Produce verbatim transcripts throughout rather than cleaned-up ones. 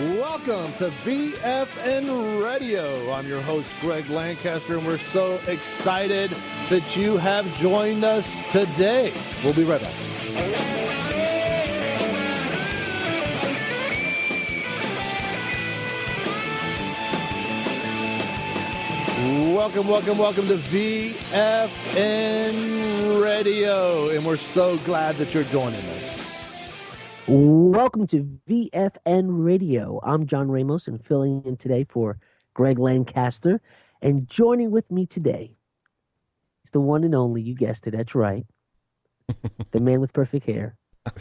Welcome to V F N Radio. I'm your host, Greg Lancaster, and we're so excited that you have joined us today. We'll be right back. Welcome, welcome, welcome to V F N Radio, and we're so glad that you're joining us. Welcome to V F N Radio. I'm John Ramos, and filling in today for Greg Lancaster. And joining with me today is the one and only, you guessed it, that's right, the man with perfect hair.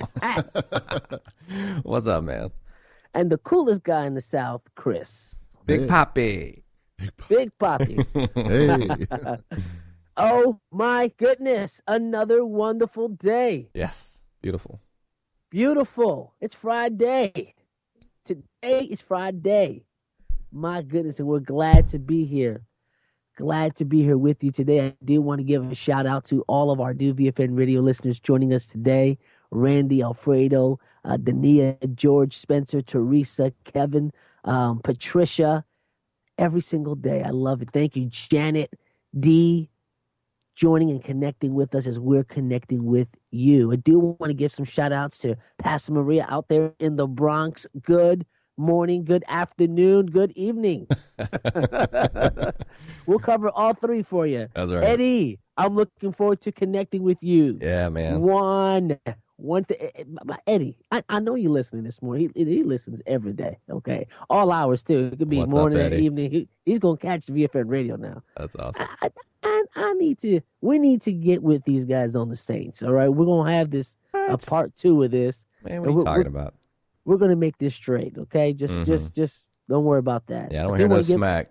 What's up, man? And the coolest guy in the South, Chris. Big Poppy. Big Poppy. Hey. Oh, my goodness. Another wonderful day. Yes, beautiful. Beautiful. It's Friday. Today is Friday. My goodness, and we're glad to be here. Glad to be here with you today. I do want to give a shout out to all of our new V F N radio listeners joining us today. Randy, Alfredo, uh, Dania, George, Spencer, Teresa, Kevin, um, Patricia. Every single day. I love it. Thank you, Janet, D, joining and connecting with us as we're connecting with you. I do want to give some shout outs to Pastor Maria out there in the Bronx. Good morning, good afternoon, good evening. We'll cover all three for you. That's right. Eddie, I'm looking forward to connecting with you. Yeah, man. One, one th- Eddie, I, I know you're listening this morning. He, he listens every day, okay? All hours, too. It could be What's morning up, or Eddie? evening. He, he's going to catch V F N radio now. That's awesome. I, I, I need to, we need to get with these guys on the Saints, all right? We're going to have this, a What? part two of this. Man, what are we're- you talking we're- about? We're going to make this straight, okay? Just, Mhm. just, just don't worry about that. Yeah, I don't do hear no wanna give- smack.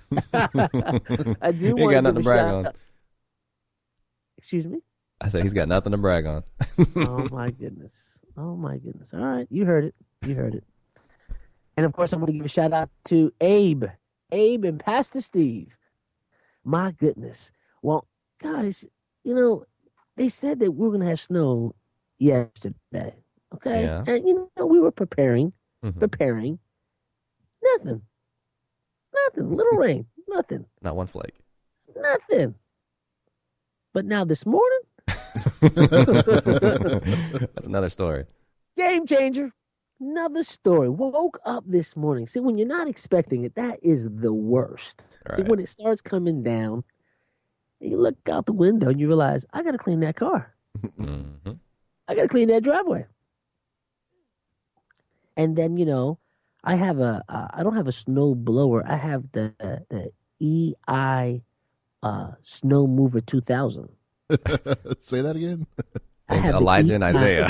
I do You want got to nothing give to a brag shout on. out. Excuse me? I said he's got nothing to brag on. Oh, my goodness. Oh, my goodness. All right. You heard it. You heard it. And, of course, I'm going to give a shout out to Abe. Abe and Pastor Steve. My goodness. Well, guys, you know, they said that we are going to have snow yesterday. Okay? Yeah. And, you know, we were preparing, Mhm. preparing. Nothing. Nothing. Little rain. Nothing. Not one flake. Nothing. But now this morning, That's another story. game changer. Another story. Woke up this morning. See, when you're not expecting it, that is the worst. See, Right. when it starts coming down, and you look out the window and you realize, I got to clean that car. hmm I got to clean that driveway. And then, you know, I have a, uh, I don't have a snow blower. I have the the E I uh, Snow Mover two thousand. Say that again. I Thanks, have the Elijah E and I Isaiah.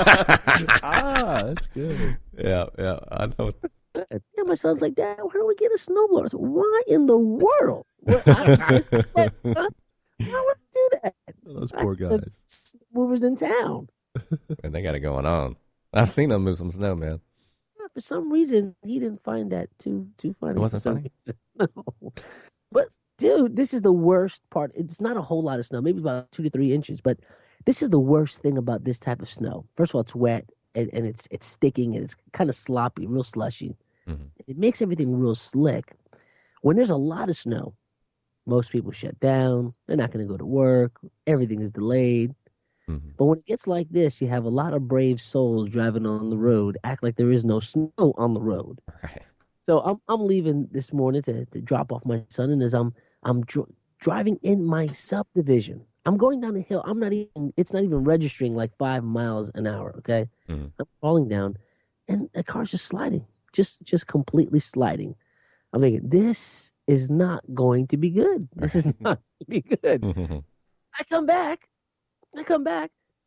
Ah, that's good. yeah, yeah, I know. Yeah, my son's like, Dad, why don't we get a snowblower? I said, why in the world? What, I, what, huh? Why would I do that? Those poor I have guys. Movers in town. And they got it going on. I've seen them move some snow, man. For some reason, he didn't find that too too funny. It wasn't for some funny? reason. No. But dude, this is the worst part. It's not a whole lot of snow, maybe about two to three inches. But this is the worst thing about this type of snow. First of all, it's wet and, and it's it's sticking and it's kind of sloppy, real slushy. Mhm. It makes everything real slick. When there's a lot of snow, most people shut down. They're not going to go to work. Everything is delayed. Mhm. But when it gets like this, you have a lot of brave souls driving on the road, act like there is no snow on the road. Right. So I'm I'm leaving this morning to, to drop off my son, and as I'm I'm dr- driving in my subdivision, I'm going down the hill. I'm not even it's not even registering like five miles an hour. Okay, Mhm. I'm falling down, and the car's just sliding, just just completely sliding. I'm thinking this is not going to be good. This is not going to be good. I come back, I come back,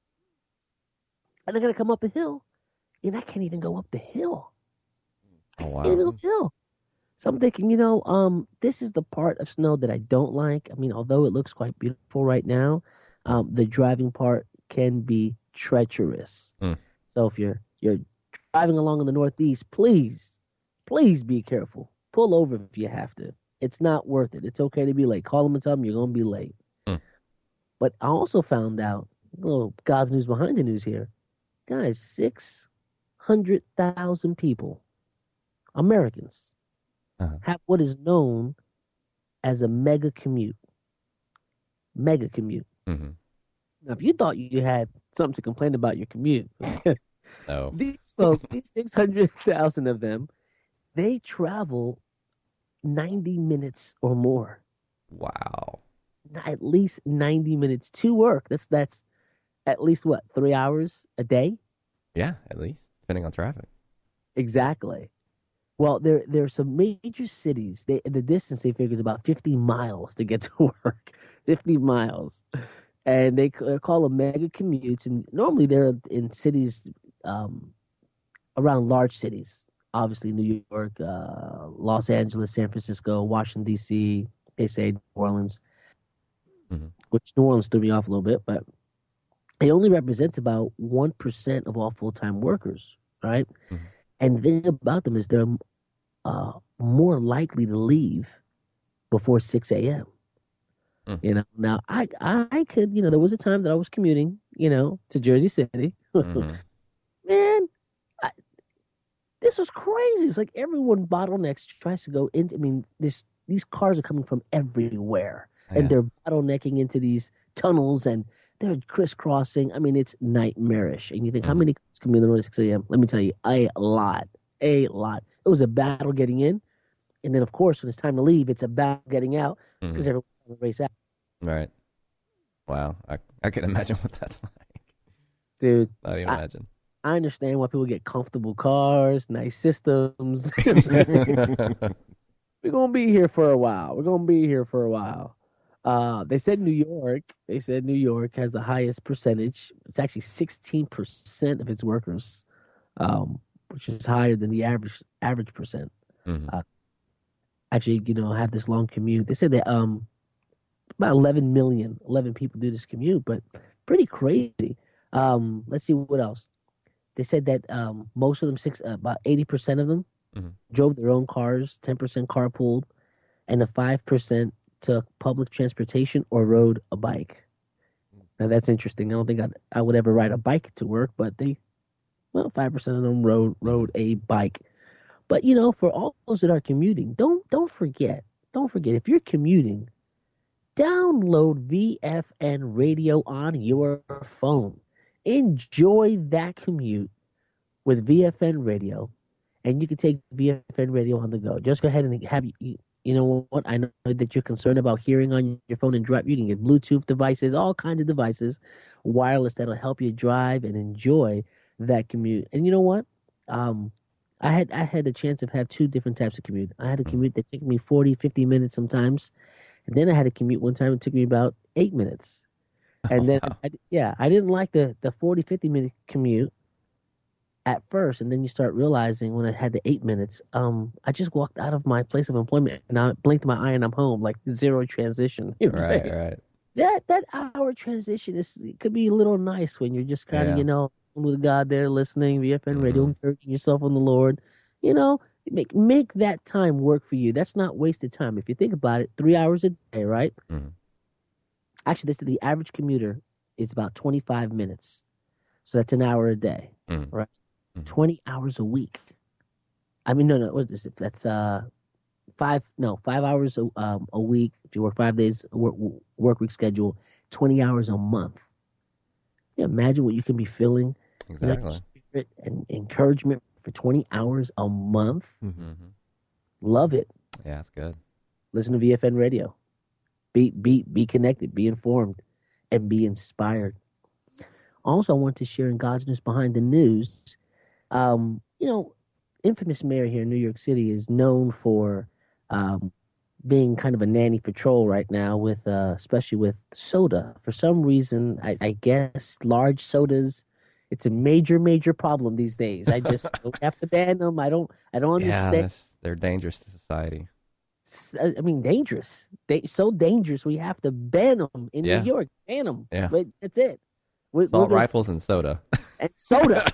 and I gotta come up a hill, and I can't even go up the hill. Oh, I can't even go wow. up the hill. So I'm thinking, you know, um, this is the part of snow that I don't like. I mean, although it looks quite beautiful right now, um, the driving part can be treacherous. Mm. So if you're you're driving along in the Northeast, please, please be careful. Pull over if you have to. It's not worth it. It's okay to be late. Call them and tell them you're going to be late. Mm. But I also found out, a little God's news behind the news here, guys, six hundred thousand people Americans Uh-huh. have what is known as a mega commute. Mega commute. Mm-hmm. Now, if you thought you had something to complain about your commute, No. these folks, these six hundred thousand of them, they travel ninety minutes or more. Wow. At least ninety minutes to work. That's that's at least what, three hours a day? Yeah, at least depending on traffic. Exactly. Well, there there are some major cities. They, the distance they figure is about fifty miles to get to work. fifty miles. And they c- call them mega commutes. And normally they're in cities um, around large cities. Obviously, New York, uh, Los Angeles, San Francisco, Washington, D C, they say New Orleans, mm-hmm. which New Orleans threw me off a little bit, but it only represents about one percent of all full-time workers, right? Mm-hmm. And the thing about them is they're uh, more likely to leave before six a.m. Mm. You know, now I I could, you know, there was a time that I was commuting, you know, to Jersey City. Mm-hmm. Man, I, this was crazy. It was like everyone bottlenecks tries to go into, I mean, this these cars are coming from everywhere. Yeah. And they're bottlenecking into these tunnels and they're crisscrossing. I mean, it's nightmarish. And you think, mm-hmm. how many cars come in the morning at six a.m.? Let me tell you, a lot. A lot. It was a battle getting in. And then, of course, when it's time to leave, it's a battle getting out because mm-hmm. everyone's trying to race out. Right. Wow. I, I can imagine what that's like. Dude. Not even I, imagine. I understand why people get comfortable cars, nice systems. We're going to be here for a while. We're going to be here for a while. Uh, they said New York, they said New York has the highest percentage. It's actually sixteen percent of its workers, um, which is higher than the average average percent. Mm-hmm. Uh, actually, you know, have this long commute. They said that um, about eleven million, eleven people do this commute, but pretty crazy. Um, let's see what else. They said that um, most of them, six, uh, about eighty percent of them, mm-hmm. drove their own cars, ten percent carpooled, and the five percent took public transportation or rode a bike. Now that's interesting. I don't think I'd, I would ever ride a bike to work, but they, well, five percent of them rode rode a bike. But you know, for all those that are commuting, don't don't forget, don't forget if you're commuting, download V F N Radio on your phone. Enjoy that commute with V F N Radio, and you can take V F N Radio on the go. Just go ahead and have you. You know what? I know that you're concerned about hearing on your phone and drive. You can get Bluetooth devices, all kinds of devices, wireless that'll help you drive and enjoy that commute. And you know what? Um, I had I had the chance of have two different types of commute. I had a commute that took me forty, fifty minutes sometimes, and then I had a commute one time that took me about eight minutes. And then, I, yeah, I didn't like the, the forty, fifty minute commute at first, and then you start realizing when I had the eight minutes, um, I just walked out of my place of employment and I blinked my eye and I'm home, like zero transition. You know what I'm right, saying? right. That that hour transition is it could be a little nice when you're just kind of, yeah. you know, with God there listening, V F N mm-hmm. radio, encouraging yourself on the Lord. You know, make make that time work for you. That's not wasted time. If you think about it, three hours a day, right? Mm-hmm. Actually, this is the average commuter is about twenty-five minutes. So that's an hour a day, mm-hmm. right? Mm-hmm. twenty hours a week. I mean, no, no, what is it? That's uh, five, no, five hours a, um, a week. If you work five days, work, work week schedule, twenty hours a month. Yeah, imagine what you can be feeling. Exactly. You know, spirit and encouragement for twenty hours a month. Mm-hmm. Love it. Yeah, that's good. Listen to V F N Radio. Be, be, be connected, be informed, and be inspired. Also, I want to share in God's News Behind the News. Um, you know, infamous mayor here in New York City is known for um, being kind of a nanny patrol right now, with uh, especially with soda. For some reason, I, I guess large sodas, it's a major, major problem these days. I just don't have to ban them. I don't, I don't understand. Yeah, they're dangerous to society. I mean, dangerous. They so dangerous. We have to ban them in yeah. New York. Ban them. Yeah, but that's it. We're, Assault we're rifles and soda. And soda.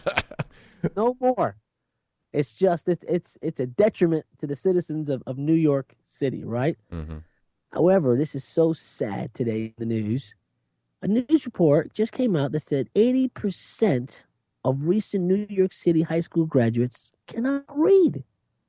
No more. It's just it's it's it's a detriment to the citizens of, of New York City, right? Mm-hmm. However, this is so sad today in the news. A news report just came out that said eighty percent of recent New York City high school graduates cannot read.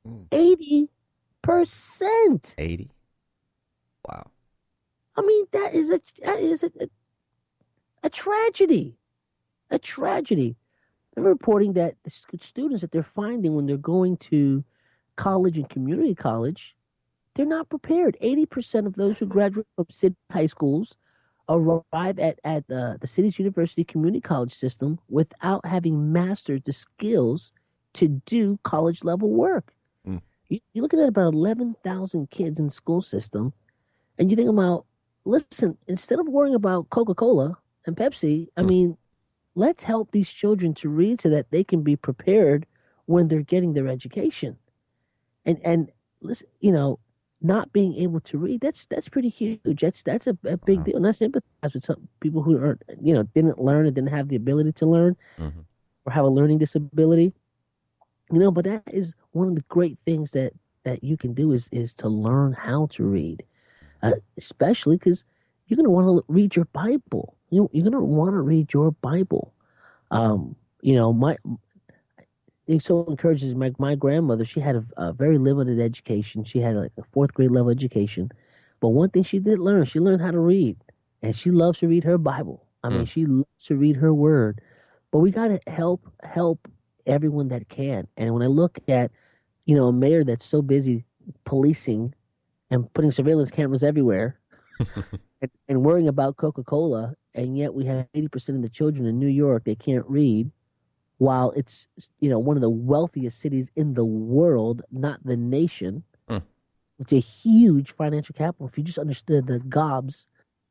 eighty percent. eighty? Wow. I mean, that is a that is a, a, a tragedy. A tragedy. They're reporting that the students that they're finding when they're going to college and community college, they're not prepared. eighty percent of those who graduate from city high schools arrive at, at the, the city's university community college system without having mastered the skills to do college level work. Mm. You, you're looking at about eleven thousand kids in the school system, and you think about, listen, instead of worrying about Coca-Cola and Pepsi, I mm. mean, let's help these children to read so that they can be prepared when they're getting their education. And, and listen, you know, not being able to read, that's that's pretty huge. That's that's a, a big wow. deal. And I sympathize with some people who are, you know, didn't learn and didn't have the ability to learn mm-hmm. or have a learning disability. You know, but that is one of the great things that, that you can do is is to learn how to read, uh, especially because you're going to want to read your Bible. You, you're going to want to read your Bible. Um, you know, my it so encourages my my grandmother. She had a, a very limited education. She had like a fourth grade level education, but one thing she did learn, she learned how to read, and she loves to read her Bible. I mean, mm. she loves to read her Word. But we got to help help everyone that can. And when I look at, you know, a mayor that's so busy policing and putting surveillance cameras everywhere, and, and worrying about Coca-Cola, and yet we have eighty percent of the children in New York they can't read. While it's, you know, one of the wealthiest cities in the world, not the nation. Mm. It's a huge financial capital. If you just understood the gobs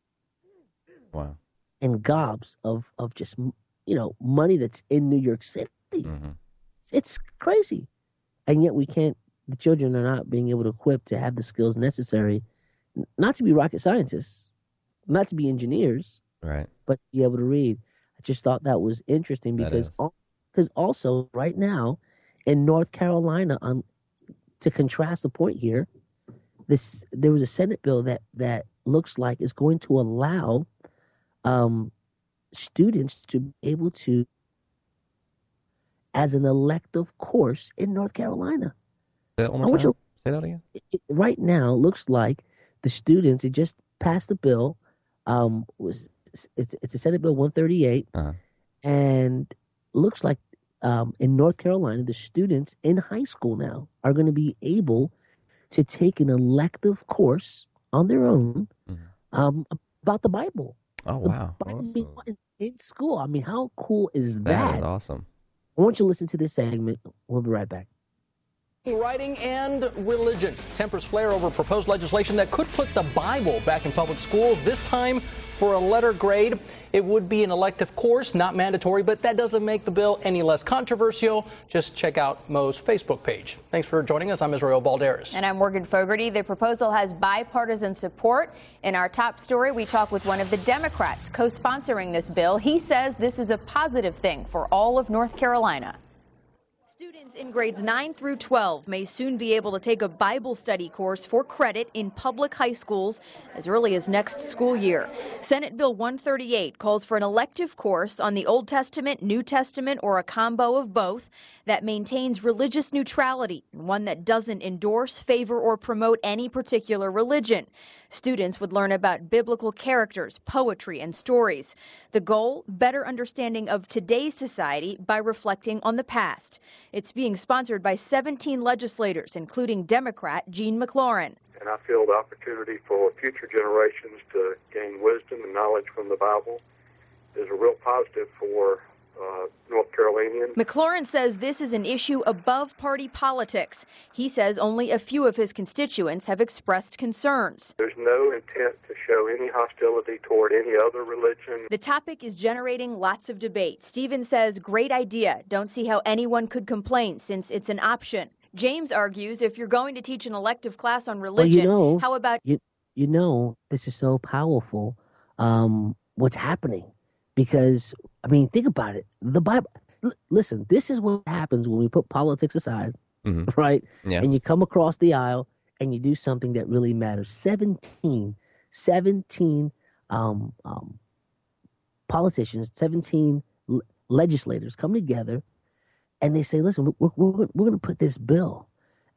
wow. and gobs of, of just, you know, money that's in New York City. Mm-hmm. It's crazy. And yet we can't, the children are not being able to equip to have the skills necessary, not to be rocket scientists, not to be engineers, right, but to be able to read. I just thought that was interesting because all, Because also, right now, in North Carolina, um, to contrast the point here, this there was a Senate bill that, that looks like is going to allow um, students to be able to, as an elective course in North Carolina. Say that one more time. You, Say that again. It, it, right now, looks like the students, it just passed the bill. Um, was it's it's a Senate Bill one thirty-eight, uh-huh. and looks like um, in North Carolina, the students in high school now are going to be able to take an elective course on their own mm-hmm. um, about the Bible. Oh, wow. The Bible awesome. being in, in school. I mean, how cool is that? That is awesome. I want you to listen to this segment. We'll be right back. Writing and religion. Tempers flare over proposed legislation that could put the Bible back in public schools, this time for a letter grade. It would be an elective course, not mandatory, but that doesn't make the bill any less controversial. Just check out Mo's Facebook page. Thanks for joining us. I'm Israel Balderas. And I'm Morgan Fogarty. The proposal has bipartisan support. In our top story, we talk with one of the Democrats co-sponsoring this bill. He says this is a positive thing for all of North Carolina. Students in grades nine through twelve may soon be able to take a Bible study course for credit in public high schools as early as next school year. Senate Bill one thirty-eight calls for an elective course on the Old Testament, New Testament, or a combo of both that maintains religious neutrality, and one that doesn't endorse, favor, or promote any particular religion. Students would learn about biblical characters, poetry, and stories. The goal, better understanding of today's society by reflecting on the past. It's being sponsored by seventeen legislators, including Democrat Gene McLaurin. And I feel the opportunity for future generations to gain wisdom and knowledge from the Bible is a real positive for Uh, North Carolinians. McLaurin says this is an issue above party politics. He says only a few of his constituents have expressed concerns. There's no intent to show any hostility toward any other religion. The topic is generating lots of debate. Stephen says, great idea. Don't see how anyone could complain since it's an option. James argues if you're going to teach an elective class on religion, well, you know, how about... You, you know, this is so powerful, um, what's happening. Because, I mean, think about it. The Bible, l- listen, this is what happens when we put politics aside, mm-hmm. right? Yeah. And you come across the aisle and you do something that really matters. seventeen, seventeen um, um, politicians, seventeen l- legislators come together and they say, listen, we're, we're, we're going to put this bill.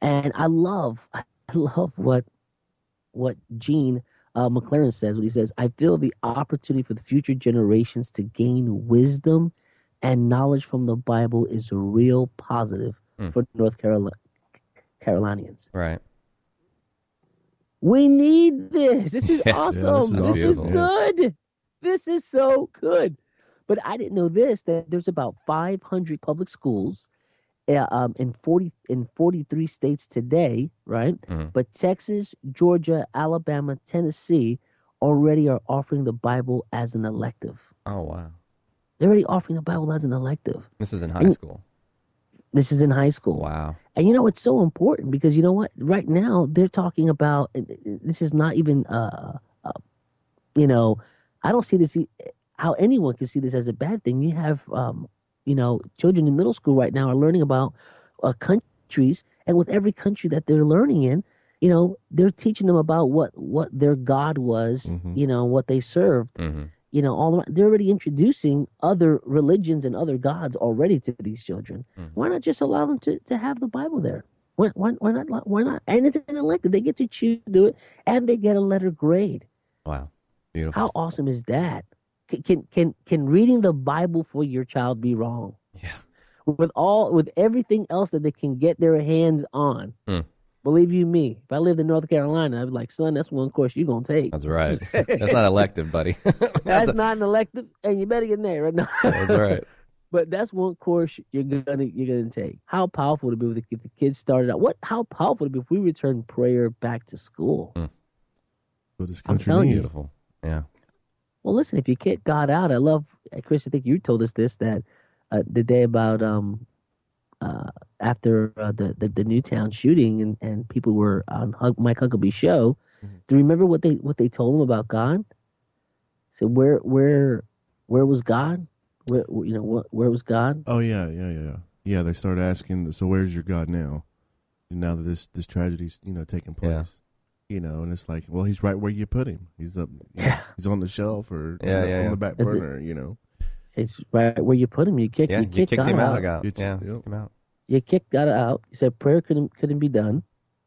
And I love, I love what what Gene uh, McLaren says when he says, "I feel the opportunity for the future generations to gain wisdom and knowledge from the Bible is a real positive Hmm. for North Carolina Carolinians." Right. We need this. This is Yeah, awesome. this is this is beautiful. good. This is so good. But I didn't know this, that there's about five hundred public schools uh, um, in forty in forty-three states today, right? Mhm. But Texas, Georgia, Alabama, Tennessee already are offering the Bible as an elective. Oh, wow. They're already offering the Bible as an elective. This is in high And- school. This is in high school. Wow. And you know, it's so important because you know what? Right now, they're talking about this is not even, uh, uh, you know, I don't see this, e- how anyone can see this as a bad thing. You have, um, you know, children in middle school right now are learning about uh, countries. And with every country that they're learning in, you know, they're teaching them about what, what their God was, Mhm. you know, what they served. hmm You know, all around. They're already introducing other religions and other gods already to these children. Mhm. Why not just allow them to, to have the Bible there? Why, why, why not? Why not? And it's an elective. They get to choose to do it, and they get a letter grade. Wow. Beautiful. How awesome is that? Can can can, can reading the Bible for your child be wrong? Yeah. With all with everything else that they can get their hands on. Hmm. Believe you me, if I lived in North Carolina, I'd be like, son, that's one course you're gonna take. That's right. That's not elective, buddy. That's that's, a- not an elective, and you better get in there right now. that's right. But that's one course you're gonna you're gonna take. How powerful to be able to get the kids started out. What? How powerful to be if we return prayer back to school. What this I'm country telling you. needs. Beautiful. Yeah. Well, listen, if you kick God out, I love uh, Chris. I think you told us this that uh, the day about um uh after uh, the, the the Newtown shooting and, and people were on Hug, Mike Huckabee's show. Mm-hmm. Do you remember what they what they told him about God? So where where where was God? Where you know what where was God? Oh yeah, yeah, yeah, yeah. Yeah, they started asking. So where's your God now? Now that this this tragedy's you know taking place, Yeah. you know, and it's like, well, he's right where you put him. He's up. you know, Yeah. He's on the shelf or Yeah, on, the, yeah, on yeah. the back That's it. burner. You know. It's right where you put him. You kick Yeah. you You kick kicked God him out. out. of God. It's- Yeah. yep. Kicked him out. You kicked God out. You said prayer couldn't couldn't be done,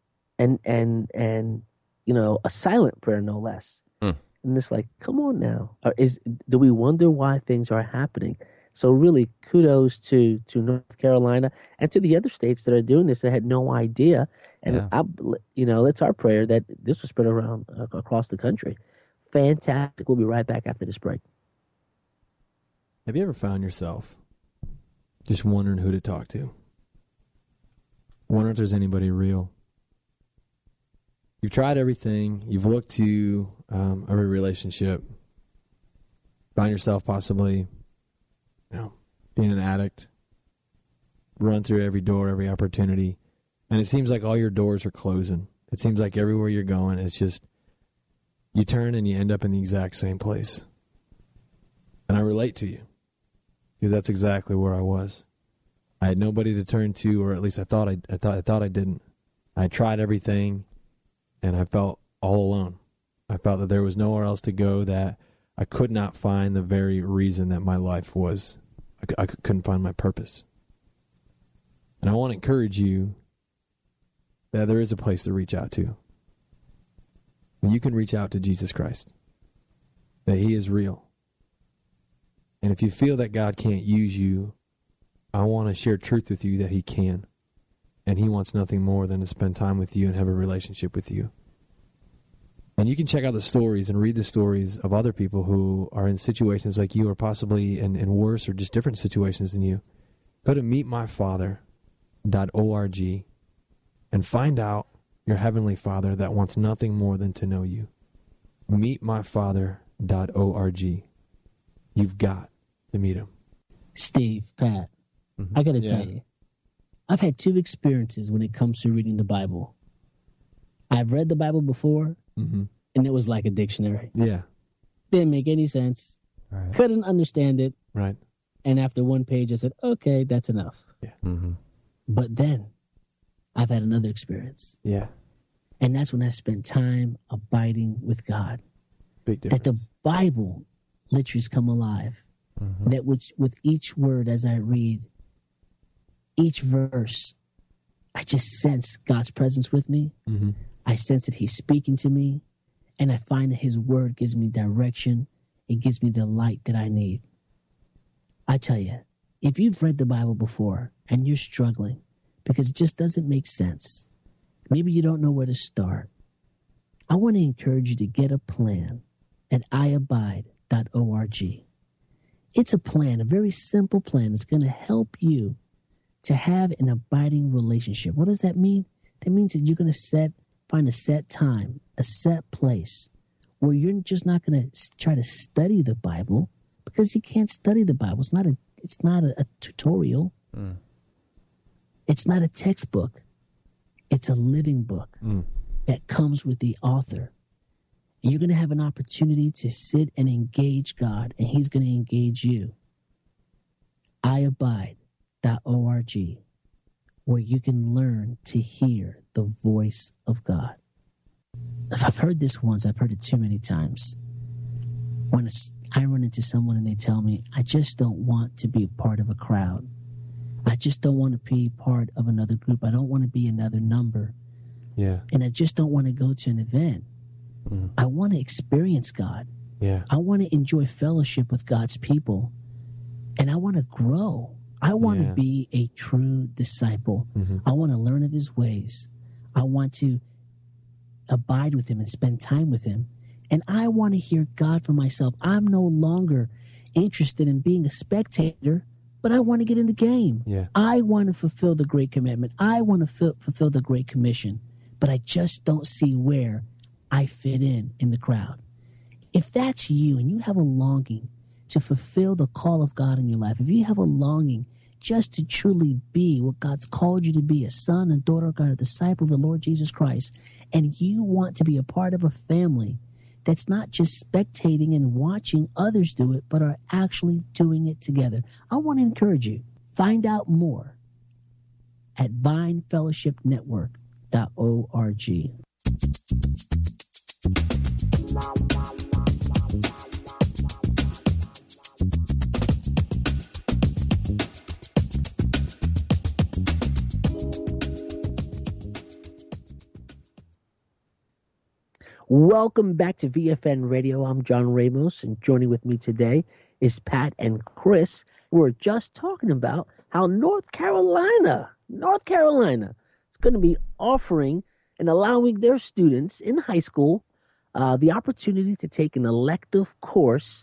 and and and you know a silent prayer no less. Hmm. And it's like, come on now. Or is do we wonder why things are happening? So really, kudos to to North Carolina and to the other states that are doing this that had no idea. And Yeah. I, you know, it's our prayer that this will spread around uh, across the country. Fantastic. We'll be right back after this break. Have you ever found yourself just wondering who to talk to? Wondering if there's anybody real? You've tried everything. You've looked to um, every relationship. Find yourself possibly, you know, being an addict. Run through every door, every opportunity. And it seems like all your doors are closing. It seems like everywhere you're going, it's just, you turn and you end up in the exact same place. And I relate to you. Because that's exactly where I was. I had nobody to turn to, or at least I thought I, I thought I thought I didn't. I tried everything, and I felt all alone. I felt that there was nowhere else to go, that I could not find the very reason that my life was. I, c- I c- couldn't find my purpose. And I want to encourage you that there is a place to reach out to. You can reach out to Jesus Christ. That He is real. And if you feel that God can't use you, I want to share truth with you that He can. And He wants nothing more than to spend time with you and have a relationship with you. And you can check out the stories and read the stories of other people who are in situations like you, or possibly in, in worse or just different situations than you. Go to meet my father dot org and find out your Heavenly Father that wants nothing more than to know you. meet my father dot org. You've got to meet Him. Steve, Pat, Mhm. I got to Yeah. tell you, I've had two experiences when it comes to reading the Bible. I've read the Bible before, Mm-hmm. and it was like a dictionary. Yeah, Didn't make any sense. All right. Couldn't understand it. right. And after one page, I said, okay, that's enough. Mm-hmm. But then I've had another experience. Yeah, And that's when I spent time abiding with God. big That difference. the Bible literally has come alive. Mm-hmm. That which, with each word as I read, each verse I just sense God's presence with me. Mm-hmm. I sense that he's speaking to me, and I find that his word gives me direction. It gives me the light that I need. I tell you, if you've read the Bible before and you're struggling because it just doesn't make sense, maybe you don't know where to start, I want to encourage you to get a plan at i abide dot org. It's a plan, a very simple plan. It's going to help you to have an abiding relationship. What does that mean? That means that you're going to set, find a set time, a set place where you're just not going to try to study the Bible, because you can't study the Bible. It's not a, it's not a, a tutorial. Mm. It's not a textbook. It's a living book Mm. that comes with the author. And you're going to have an opportunity to sit and engage God, and he's going to engage you. i abide dot org, where you can learn to hear the voice of God. If I've heard this once, I've heard it too many times. When it's, I run into someone and they tell me, I just don't want to be a part of a crowd. I just don't want to be part of another group. I don't want to be another number. Yeah. And I just don't want to go to an event. Mm. I want to experience God. Yeah. I want to enjoy fellowship with God's people. And I want to grow. I want Yeah. to be a true disciple. Mm-hmm. I want to learn of his ways. I want to abide with him and spend time with him. And I want to hear God for myself. I'm no longer interested in being a spectator, but I want to get in the game. Yeah. I want to fulfill the Great Commandment. I want to fi- fulfill the Great Commission, but I just don't see where I fit in in the crowd. If that's you and you have a longing to fulfill the call of God in your life, if you have a longing just to truly be what God's called you to be, a son and daughter of God, a disciple of the Lord Jesus Christ, and you want to be a part of a family that's not just spectating and watching others do it, but are actually doing it together, I want to encourage you. Find out more at vine fellowship network dot org. Welcome back to V F N Radio. I'm John Ramos, and joining with me today is Pat and Chris. We're just talking about how North Carolina, North Carolina is going to be offering and allowing their students in high school uh, the opportunity to take an elective course,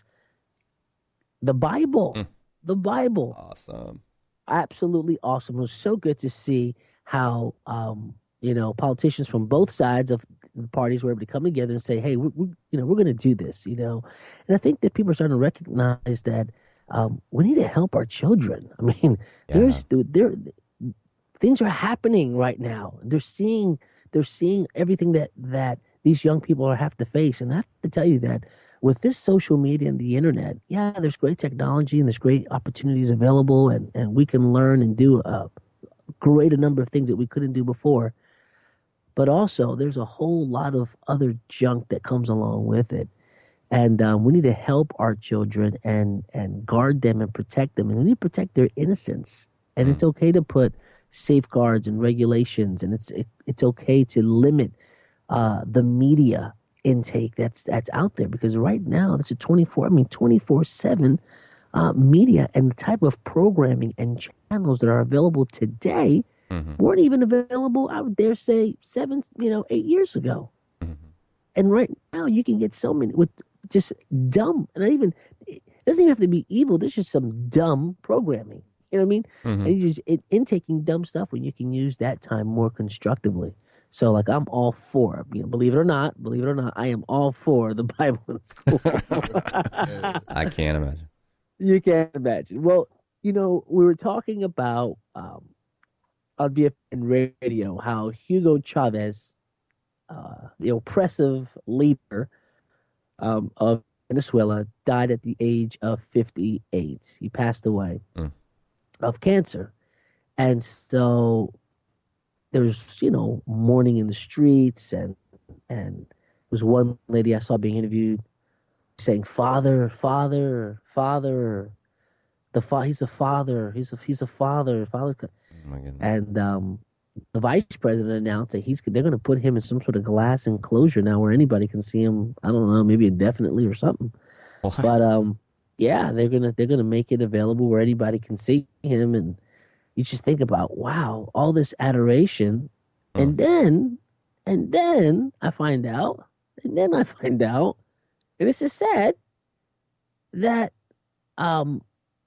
the Bible. Mm. The Bible. Awesome. Absolutely awesome. It was so good to see how, um, you know, politicians from both sides of the parties were able to come together and say, hey, we, we, you know, we're going to do this, you know. And I think that people are starting to recognize that um, we need to help our children. I mean, Yeah. there's there things are happening right now. They're seeing they're seeing everything that that these young people are have to face. And I have to tell you that with this social media and the internet, yeah, there's great technology and there's great opportunities available, and, and we can learn and do a greater number of things that we couldn't do before. But also, there's a whole lot of other junk that comes along with it. And um, we need to help our children and, and guard them and protect them. And we need to protect their innocence. And mm. it's okay to put safeguards and regulations. And it's it, it's okay to limit uh, the media intake that's that's out there. Because right now, there's a twenty-four, I mean, twenty-four seven uh, media and the type of programming and channels that are available today Mm-hmm. weren't even available, I would dare say, seven, you know, eight years ago. Mm-hmm. And right now, you can get so many with just dumb, and not even, it doesn't even have to be evil. There's just some dumb programming. You know what I mean? Mm-hmm. And you're just it, intaking dumb stuff when you can use that time more constructively. So, like, I'm all for, you know, believe it or not, believe it or not, I am all for the Bible in school. I can't imagine. You can't imagine. Well, you know, we were talking about, um, on V F N Radio, how Hugo Chavez, uh, the oppressive leader um, of Venezuela, died at the age of fifty-eight. He passed away mm. of cancer. And so there was, you know, mourning in the streets, and and there was one lady I saw being interviewed saying, "Father, father, father, the fa- he's a father, he's a he's a father, father." Oh, and um, the vice president announced that he's they're going to put him in some sort of glass enclosure now where anybody can see him. I don't know, maybe indefinitely or something. What? But um, yeah, they're gonna they're gonna make it available where anybody can see him, and you just think about wow, all this adoration, Hmm. and then and then I find out, and then I find out, and this is sad that um,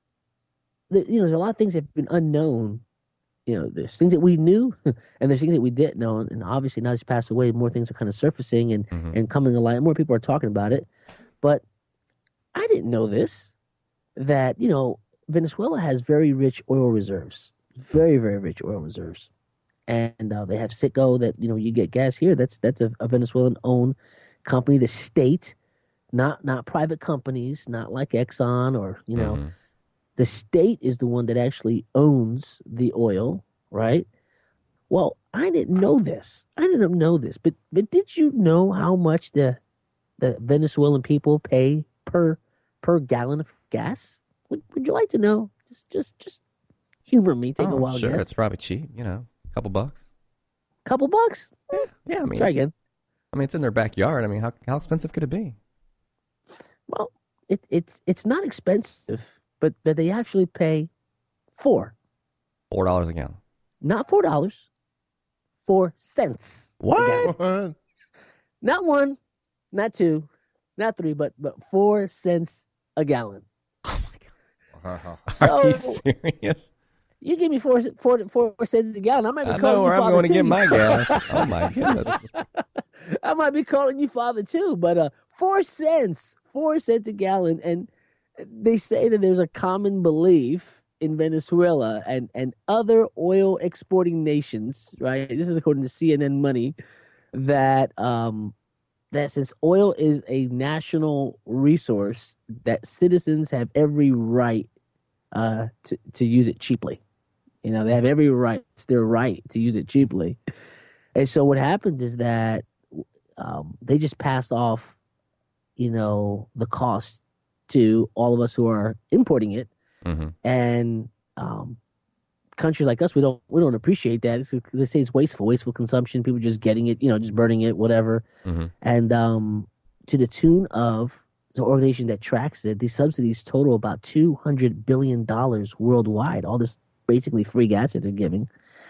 the, you know, there's a lot of things that have been unknown. You know, there's things that we knew, and there's things that we didn't know. And obviously, now he's passed away, more things are kind of surfacing and, Mhm. and coming to light. More people are talking about it. But I didn't know this, that, you know, Venezuela has very rich oil reserves, very, very rich oil reserves. And uh, they have Citgo that, you know, you get gas here. That's that's a, a Venezuelan-owned company, the state, not not private companies, not like Exxon or, you know, Mhm. the state is the one that actually owns the oil, right? Well, I didn't know this. I didn't know this, but but did you know how much the the Venezuelan people pay per per gallon of gas? Would Would you like to know? Just just just humor me. Take a Oh, wild sure, guess. it's probably cheap. You know, a couple bucks. Couple bucks. Yeah, I mean, Try again. I mean, it's in their backyard. I mean, how how expensive could it be? Well, it it's it's not expensive, but but they actually pay four, Four dollars a gallon. not four dollars, four cents. a What? gallon. Not one, not two, not three, but but four cents a gallon. Oh my god! So Are you serious? you give me four four four cents a gallon, I might be I calling know you where I'm father going to too. get my gas. Oh my goodness! I might be calling you father too, but uh, four cents, four cents a gallon, and they say that there's a common belief in Venezuela and and other oil exporting nations, right? This is according to C N N Money, that um that since oil is a national resource, that citizens have every right uh to to use it cheaply. You know, they have every right. It's their right to use it cheaply. And so what happens is that um, they just pass off, you know, the cost to all of us who are importing it. Mhm. And um, countries like us, we don't we don't appreciate that. It's, they say it's wasteful, wasteful consumption. People just getting it, you know, just burning it, whatever. Mhm. And um, to the tune of the organization that tracks it, these subsidies total about two hundred billion dollars worldwide. All this basically free gas that they're giving.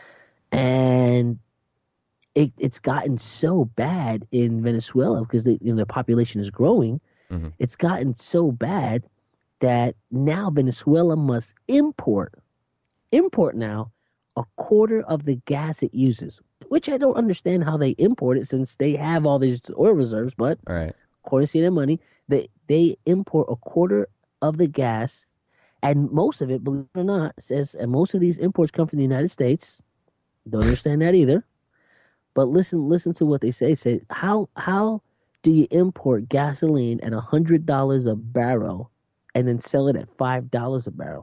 And it, it's gotten so bad in Venezuela because they, you know, the population is growing. Mhm. It's gotten so bad that now Venezuela must import, import now a quarter of the gas it uses, which I don't understand how they import it since they have all these oil reserves. But All right. according to C N N Money, they, they import a quarter of the gas, and most of it, believe it or not, says, and most of these imports come from the United States. Don't understand that either. But listen, listen to what they say. Say how how do you import gasoline at a hundred dollars a barrel, and then sell it at five dollars a barrel?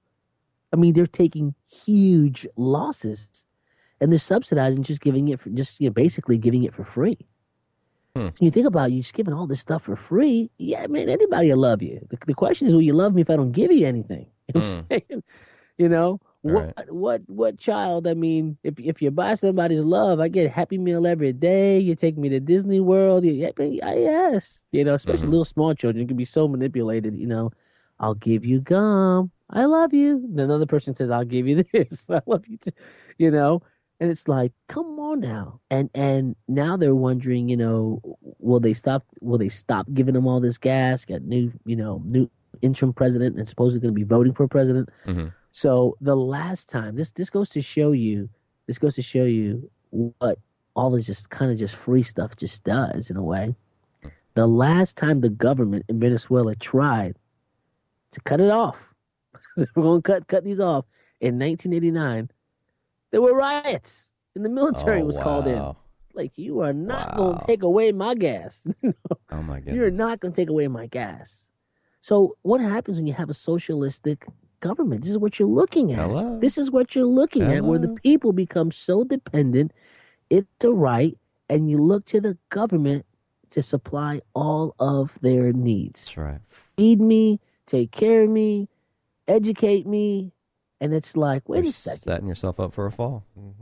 I mean, they're taking huge losses, and they're subsidizing, just giving it for just you know basically giving it for free. Hmm. You think about it, you just giving all this stuff for free. Yeah, man, anybody will love you. The, the question is, will you love me if I don't give you anything? You know what I'm saying? You know, what Right. what what child? I mean, if if you buy somebody's love, I get a Happy Meal every day. You take me to Disney World. You, yeah, yes, you know, especially Mhm. little small children can be so manipulated. You know, I'll give you gum. I love you. And another person says, I'll give you this. I love you too. You know, and it's like, come on now. And and now they're wondering, you know, will they stop? Will they stop giving them all this gas? Got new, you know, new interim president and supposedly going to be voting for president. Mhm. So the last time, this this goes to show you, this goes to show you what all this just kind of just free stuff just does in a way. The last time the government in Venezuela tried to cut it off, we're going to cut cut these off in nineteen eighty-nine. There were riots, and the military Oh, was called in. wow. Like, you are not Wow. going to take away my gas. Oh my goodness. You're not going to take away my gas. So what happens when you have a socialistic government? This is what you're looking at. Hello? This is what you're looking at, where the Hello? people become so dependent, it's a right, and you look to the government to supply all of their needs. That's right. Feed me, take care of me, educate me, and it's like, wait You're a second. setting yourself up for a fall. Mhm.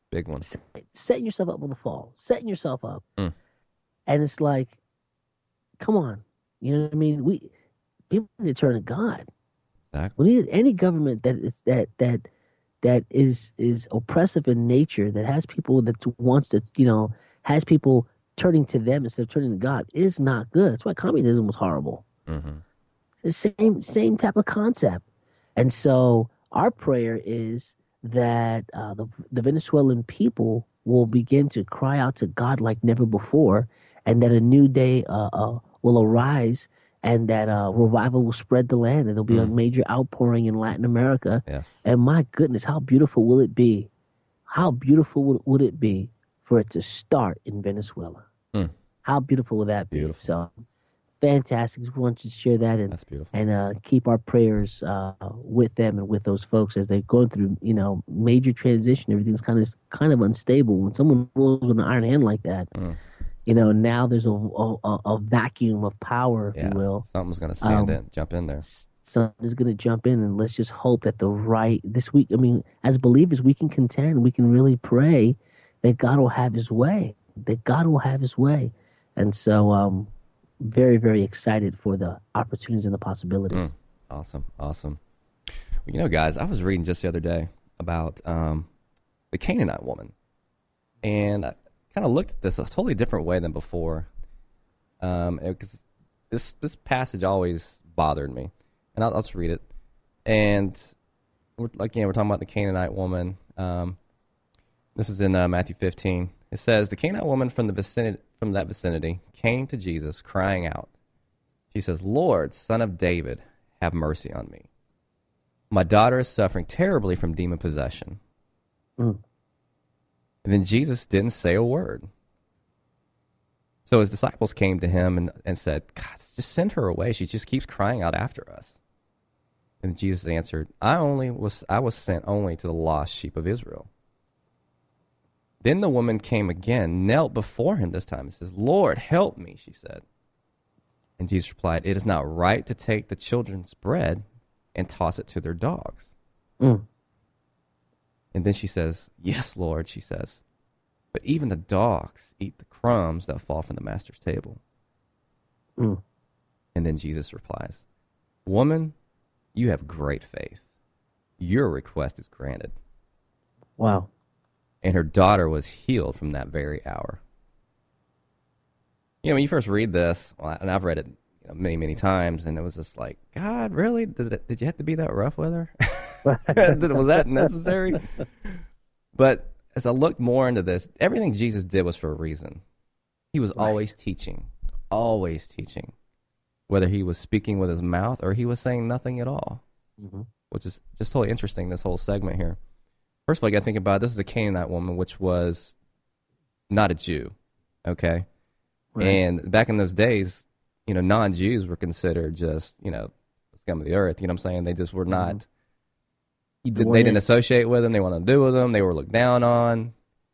Big one. Set, setting yourself up for the fall, setting yourself up. Mm. And it's like, come on. You know what I mean? We people need to turn to God. Exactly. We need any government that is that that that is is oppressive in nature, that has people that wants to, you know, has people turning to them instead of turning to God is not good. That's why communism was horrible. Mm-hmm. The same same type of concept. And so our prayer is that uh, the the Venezuelan people will begin to cry out to God like never before, and that a new day uh, uh, will arise, and that uh, revival will spread the land, and there'll be mm. a major outpouring in Latin America. Yes. And my goodness, how beautiful will it be? How beautiful would, would it be for it to start in Venezuela? Mm. How beautiful would that be? Beautiful. So fantastic. We want you to share that and That's beautiful. and uh, keep our prayers uh, with them and with those folks as they're going through, you know, major transition. Everything's kind of kind of unstable. When someone rules with an iron hand like that, mm. you know, now there's a, a, a vacuum of power, if yeah. you will. Something's going to stand um, in, jump in there. Something's going to jump in, and let's just hope that the right, this week, I mean, as believers, we can contend, we can really pray that God will have his way, that God will have his way. And so, um, very, very excited for the opportunities and the possibilities. Mm. Awesome, awesome. Well, you know, guys, I was reading just the other day about um, the Canaanite woman, and I kind of looked at this a totally different way than before, um, because this this passage always bothered me, and I'll, I'll just read it. And we're, again, we're talking about the Canaanite woman. Um, this is in uh, Matthew fifteen. It says, the Canaanite woman from the vicinity, from that vicinity came to Jesus, crying out. She says, Lord, Son of David, have mercy on me. My daughter is suffering terribly from demon possession. Mm. And then Jesus didn't say a word. So his disciples came to him and, and said, God, just send her away. She just keeps crying out after us. And Jesus answered, I only was I was sent only to the lost sheep of Israel. Then the woman came again, knelt before him this time, and says, Lord, help me, she said. And Jesus replied, it is not right to take the children's bread and toss it to their dogs. Mm. And then she says, yes, Lord, she says, but even the dogs eat the crumbs that fall from the master's table. Mm. And then Jesus replies, woman, you have great faith. Your request is granted. Wow. And her daughter was healed from that very hour. You know, when you first read this, well, and I've read it you know, many, many times, and it was just like, God, really? Did, it, did you have to be that rough with her? Was that necessary? But as I looked more into this, everything Jesus did was for a reason. He was right. always teaching, always teaching, whether he was speaking with his mouth or he was saying nothing at all, mm-hmm. which is just totally interesting, this whole segment here. First of all, you got to think about it. This is a Canaanite woman, which was not a Jew, okay? Right. And back in those days, you know, non-Jews were considered just, you know, scum of the earth. You know what I'm saying? They just were not, mm-hmm. they, they didn't associate with them. They wanted to do with them. They were looked down on.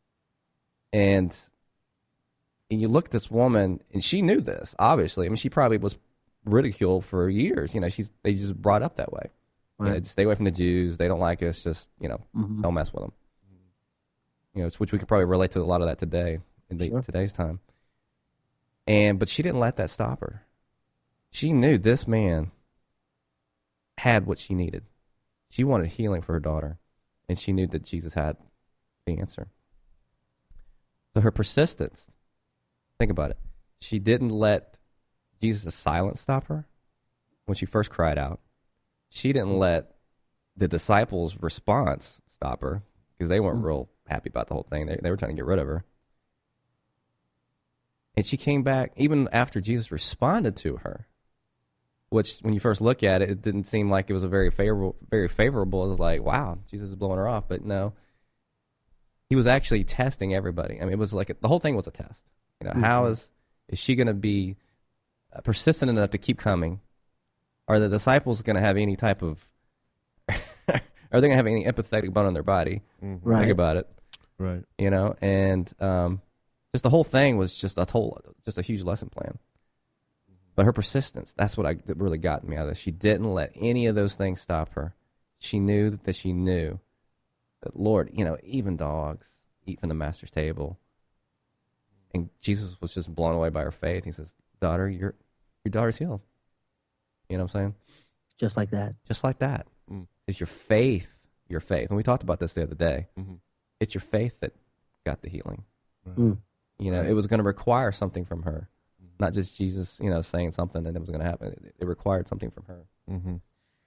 And, and you look at this woman, and she knew this, obviously. I mean, she probably was ridiculed for years. You know, she's they just brought up that way. Right. You know, stay away from the Jews. They don't like us. Just, you know, mm-hmm. don't mess with them. You know, which we could probably relate to a lot of that today, in the, sure. today's time. And but she didn't let that stop her. She knew this man had what she needed. She wanted healing for her daughter, and she knew that Jesus had the answer. So her persistence, think about it. She didn't let Jesus' silence stop her when she first cried out. She didn't let the disciples' response stop her because they weren't real happy about the whole thing. They, they were trying to get rid of her. And she came back even after Jesus responded to her, which when you first look at it, it didn't seem like it was a very favorable, very favorable. It was like, wow, Jesus is blowing her off. But no, he was actually testing everybody. I mean, it was like a, the whole thing was a test. You know, mm-hmm. how is is she going to be persistent enough to keep coming? Are the disciples going to have any type of, are they going to have any empathetic bone in their body? Mm-hmm. Right. Think about it. Right. You know, and um, just the whole thing was just a total, just a huge lesson plan. But her persistence, that's what I, that really got me out of this. She didn't let any of those things stop her. She knew that she knew that, Lord, you know, even dogs eat from the master's table. And Jesus was just blown away by her faith. He says, daughter, your your daughter's healed. You know what I'm saying? Just like that. Just like that. Mm. It's your faith, your faith. And we talked about this the other day. Mm-hmm. It's your faith that got the healing. Right. Mm. You know, right. It was going to require something from her. Not just Jesus, you know, saying something and it was going to happen. It, it required something from her. Mm-hmm.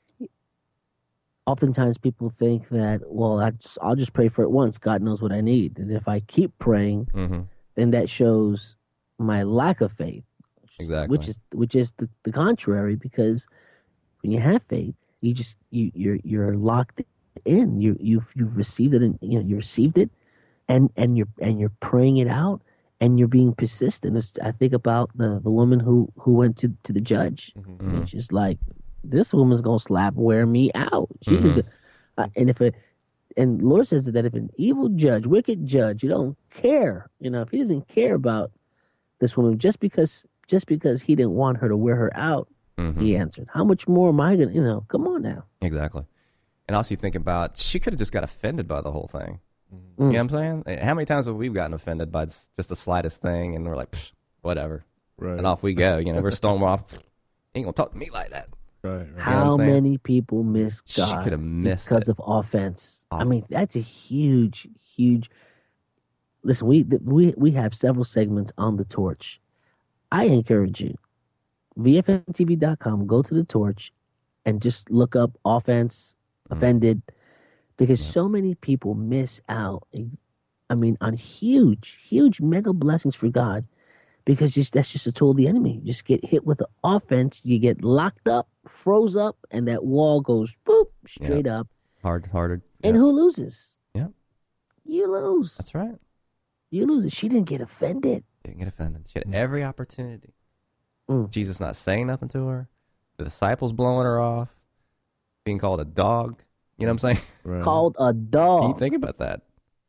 Oftentimes people think that, well, I just, I'll just pray for it once. God knows what I need. And if I keep praying, mm-hmm. then that shows my lack of faith. Exactly. Which is which is the, the contrary, because when you have faith, you just you you're you're locked in. You you've you've received it, and you know you received it, and and you're and you're praying it out, and you're being persistent. It's, I think about the, the woman who, who went to, to the judge, mm-hmm. and she's like, this woman's gonna slap wear me out. She's mm-hmm. gonna, uh, and if a and Lord says that if an evil judge, wicked judge, you don't care, you know, if he doesn't care about this woman just because. Just because he didn't want her to wear her out, mm-hmm. he answered. How much more am I going to, you know, come on now. Exactly. And also you think about, she could have just got offended by the whole thing. Mm-hmm. You know what I'm saying? How many times have we gotten offended by just the slightest thing, and we're like, whatever. Right. And off we go. You know, we're storming off. Ain't going to talk to me like that. Right, right. How you know many people miss God she could have missed because it. of offense? Off. I mean, that's a huge, huge. Listen, we we we have several segments on the Torch. I encourage you, V F N T V dot com, go to the Torch and just look up offense, mm. offended, because yeah. so many people miss out, I mean, on huge, huge mega blessings for God, because just that's just a tool of the enemy. You just get hit with the offense, you get locked up, froze up, and that wall goes boop, straight yeah. up. Hard, harder. And yeah. who loses? Yeah. You lose. That's right. You lose. She didn't get offended. Didn't get offended. She had every opportunity. Mm. Jesus not saying nothing to her. The disciples blowing her off. Being called a dog. You know what I'm saying? Right. Called a dog. Can you think about that?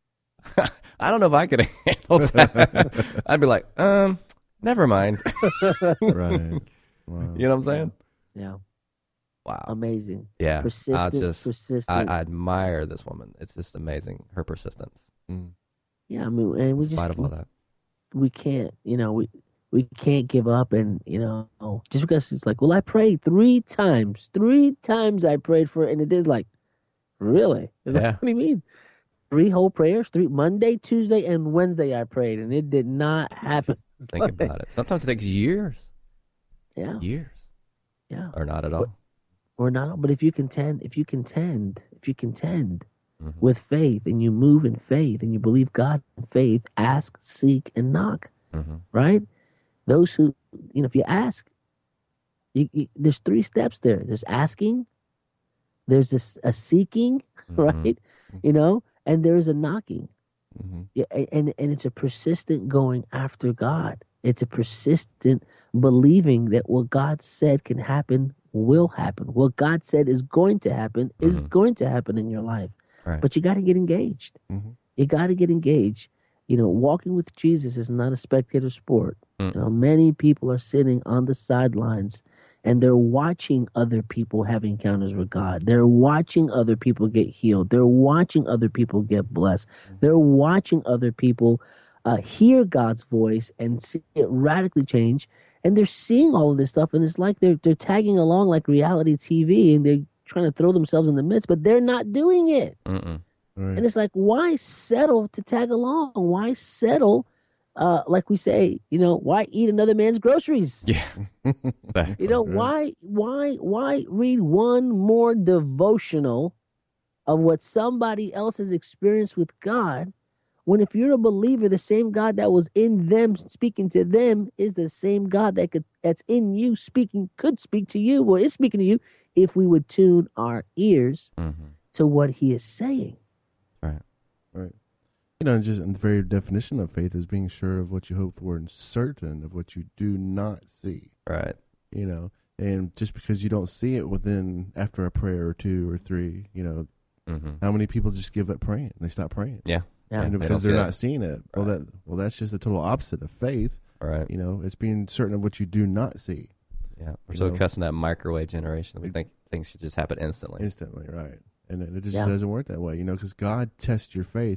I don't know if I could handle that. I'd be like, um, never mind. Right. Wow. You know what I'm saying? Yeah. Wow. Amazing. Yeah. Persistent. I just, persistent. I, I admire this woman. It's just amazing. Her persistence. Mm. Yeah, I mean, and we In just spite of all that. we can't, you know, we we can't give up, and you know, just because it's like, well, I prayed three times, three times I prayed for it, and it did like, really? It's yeah. Like, what do you mean? Three whole prayers, three Monday, Tuesday, and Wednesday I prayed, and it did not happen. Think like, about it. Sometimes it takes years. Yeah. Years. Yeah. Or not at all. But, or not, but if you contend, if you contend, if you contend. Mm-hmm. With faith, and you move in faith, and you believe God in faith, ask, seek, and knock. Mm-hmm. Right? Those who, you know, if you ask, you, you, there's three steps there. There's asking, there's this a seeking, mm-hmm. right? Mm-hmm. You know, and there's a knocking. Mm-hmm. Yeah, and and it's a persistent going after God. It's a persistent believing that what God said can happen will happen. What God said is going to happen is mm-hmm. going to happen in your life. Right. But you got to get engaged. Mm-hmm. You got to get engaged. You know, walking with Jesus is not a spectator sport. Mm. You know, many people are sitting on the sidelines, and they're watching other people have encounters with God. They're watching other people get healed. They're watching other people get blessed. Mm. They're watching other people uh, hear God's voice and see it radically change. And they're seeing all of this stuff, and it's like they're they're tagging along like reality T V, and they're trying to throw themselves in the midst, but they're not doing it. Mm-mm. Right. And it's like, why settle to tag along? Why settle, uh, like we say, you know, why eat another man's groceries? Yeah. You know, why, why, why read one more devotional of what somebody else has experienced with God, when if you're a believer, the same God that was in them speaking to them is the same God that could that's in you speaking, could speak to you, or is speaking to you, if we would tune our ears mm-hmm. to what he is saying. Right. Right. You know, just in the very definition of faith is being sure of what you hope for and certain of what you do not see. Right. You know, and just because you don't see it within, after a prayer or two or three, you know, mm-hmm. how many people just give up praying? They stop praying. Yeah. Yeah. And because they they're not it. seeing it. Right. Well, that well, that's just the total opposite of faith. Right. You know, it's being certain of what you do not see. Yeah. We're so know? accustomed to that microwave generation that we think things should just happen instantly. Instantly, right. And it just yeah. doesn't work that way, you know, because God tests your faith